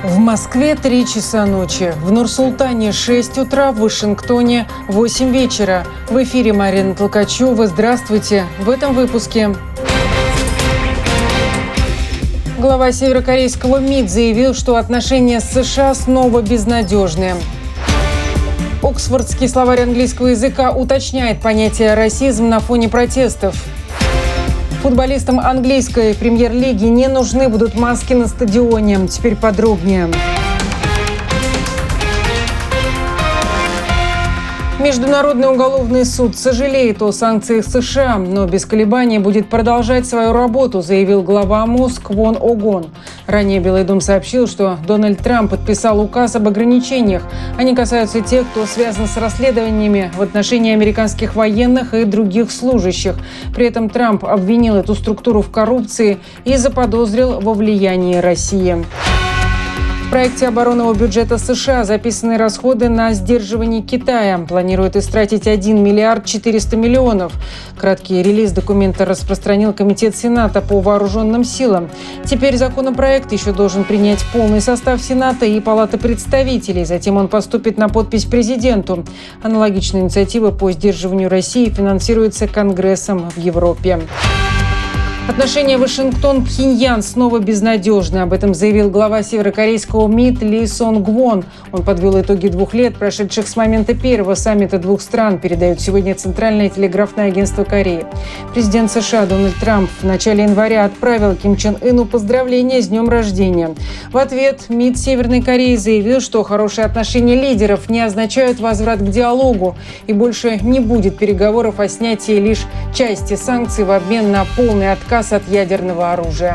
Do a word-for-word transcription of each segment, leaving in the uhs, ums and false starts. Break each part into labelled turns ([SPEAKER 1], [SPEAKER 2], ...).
[SPEAKER 1] В Москве три часа ночи, в Нур-Султане шесть утра, в Вашингтоне восемь вечера. В эфире Марина Толкачева. Здравствуйте. В этом выпуске. Глава северокорейского МИД заявил, что отношения с США снова безнадежны. Оксфордский словарь английского языка уточняет понятие «расизм» на фоне протестов. Футболистам английской премьер-лиги не нужны будут маски на стадионе. Теперь подробнее. Международный уголовный суд сожалеет о санкциях США, но без колебаний будет продолжать свою работу, заявил глава МОЗ Квон Огон. Ранее Белый дом сообщил, что Дональд Трамп подписал указ об ограничениях. Они касаются тех, кто связан с расследованиями в отношении американских военных и других служащих. При этом Трамп обвинил эту структуру в коррупции и заподозрил во влиянии России. В проекте оборонного бюджета США записаны расходы на сдерживание Китая. Планируют истратить один миллиард четыреста миллионов. Краткий релиз документа распространил Комитет Сената по вооруженным силам. Теперь законопроект еще должен принять полный состав Сената и Палаты представителей. Затем он поступит на подпись президенту. Аналогичная инициатива по сдерживанию России финансируется Конгрессом в Европе. Отношения Вашингтон-Пхеньян снова безнадежны. Об этом заявил глава северокорейского МИД Ли Сон Гвон. Он подвел итоги двух лет, прошедших с момента первого саммита двух стран, передает сегодня Центральное телеграфное агентство Кореи. Президент США Дональд Трамп в начале января отправил Ким Чен Ыну поздравления с днем рождения. В ответ МИД Северной Кореи заявил, что хорошие отношения лидеров не означают возврат к диалогу и больше не будет переговоров о снятии лишь части санкций в обмен на полный отказ от ядерного оружия.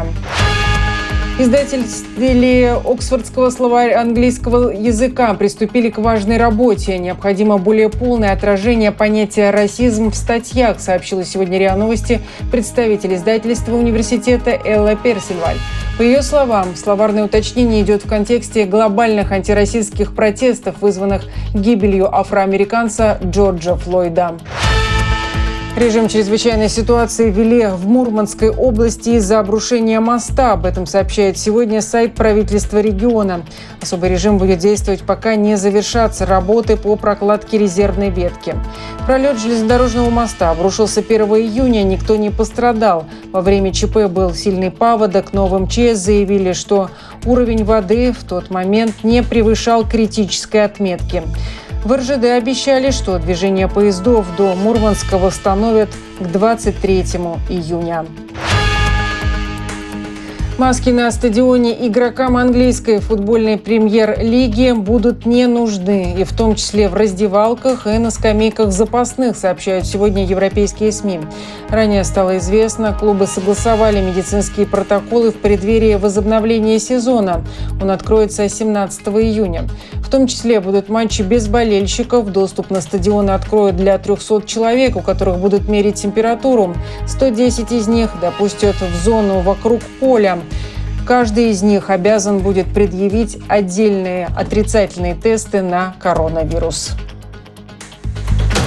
[SPEAKER 1] Издатели Оксфордского словаря английского языка приступили к важной работе. Необходимо более полное отражение понятия «расизм» в статьях, сообщила сегодня РИА Новости представитель издательства университета Элла Персиваль. По ее словам, словарное уточнение идет в контексте глобальных антироссийских протестов, вызванных гибелью афроамериканца Джорджа Флойда. Режим чрезвычайной ситуации ввели в Мурманской области из-за обрушения моста. Об этом сообщает сегодня сайт правительства региона. Особый режим будет действовать, пока не завершатся работы по прокладке резервной ветки. Пролет железнодорожного моста обрушился первого июня, никто не пострадал. Во время ЧП был сильный паводок, но в МЧС заявили, что уровень воды в тот момент не превышал критической отметки. В эр жэ дэ обещали, что движение поездов до Мурманска восстановят к двадцать третьему июня. Маски на стадионе игрокам английской футбольной премьер-лиги будут не нужны, и в том числе в раздевалках и на скамейках запасных, сообщают сегодня европейские СМИ. Ранее стало известно, клубы согласовали медицинские протоколы в преддверии возобновления сезона. Он откроется семнадцатого июня. В том числе будут матчи без болельщиков. Доступ на стадионы откроют для трехсот человек, у которых будут мерить температуру. сто десять из них допустят в зону вокруг поля. Каждый из них обязан будет предъявить отдельные отрицательные тесты на коронавирус.